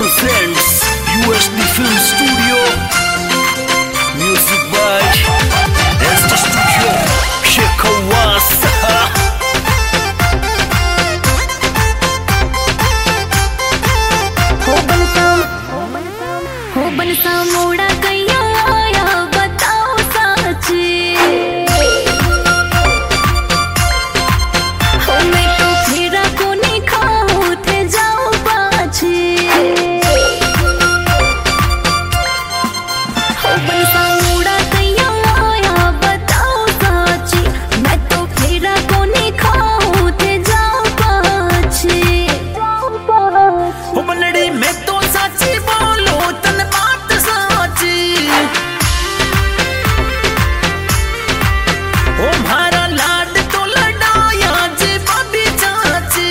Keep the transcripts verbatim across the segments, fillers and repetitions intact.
presents U S D Film Studio. Music by S D Studio. Shekawasa. हो बनसा हो बनसा मोड़ा कैया आया बताओ साची हो मैं तो फेरा को नहीं खाऊं थे जाओ बाची हो बनसा मोड़ा कैया आया बताओ साची मैं तो फेरा को नहीं खाऊं थे जाओ बाची हो बलड़ी में तो साची बोलो तन बात साची हो मारा लाड तो लड़ाया जी बाबी चाची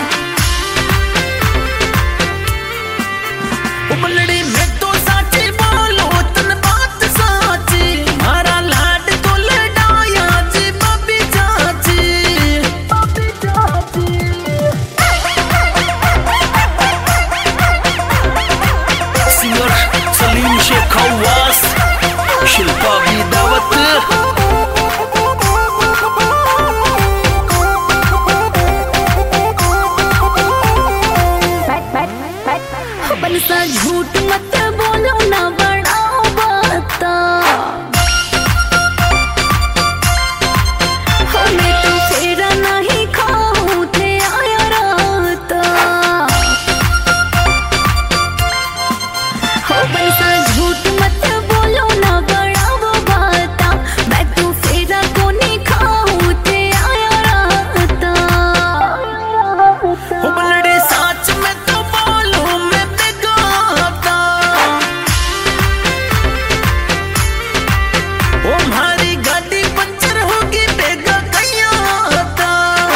हो बलड़ी में तो साची बोलो तन बात साची मारा लाड तो लड़ाया जी बाबी चाची बाबी चाची सिंगर सलीम शेखावास शिल्पा की दावत बनसा झूठ मत बोलो ना बढ़ाओ बाता हो मैं तो फेरा नहीं खाऊं थे आया राता हो बनसा झूठ मत बोलो ना बढ़ाओ बाता मैं तो फेरा को नहीं खाऊं थे आया राता हो बलड़ी साच में तो बोलो मैं बेगाता हो हमारी गाड़ी पंचर होगी बेगा कैया आता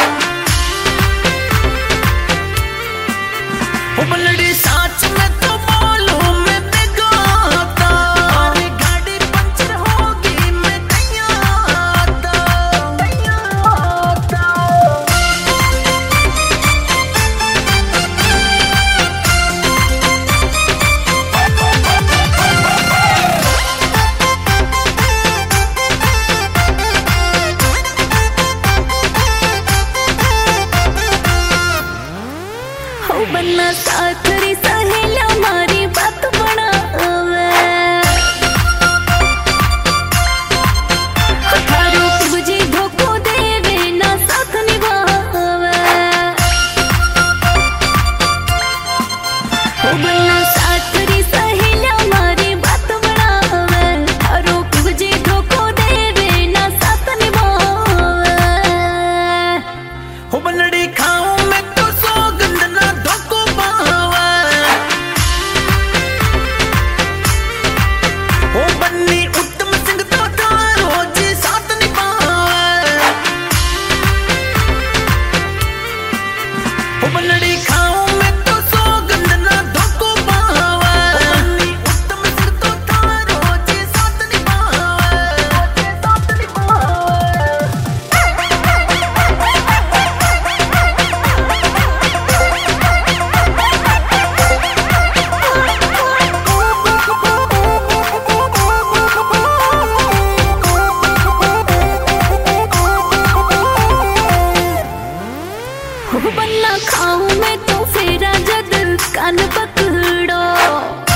हो बलड़ी साच में तो बोलो मैं बेगाता हमारी गाड़ी पंचर होगी मैं कैया आता कैया आता हो बनना साथरी सहेलिया मारी बात बनावे हो थारो बुझी धोखो देवे ना साथ निभावे हो बनना साथरी सहेलिया मारी बात बनावे थारो बुझी धोखो देवे ना साथ निभावे हो बलड़ी खाऊं मैं तो सौगंध ना धोको पावे हो बन्नी उत्तम सिंह तो थारो जी साथ निभावे हो बलड़ी खाऊं मैं तो सौगंध ना धोको पावे बन्नी उत्तम सिंह तो थारो जी साथ निभावे साथ निभावे हो बनना खाऊं मैं तो फेरा जद कान पकड़ो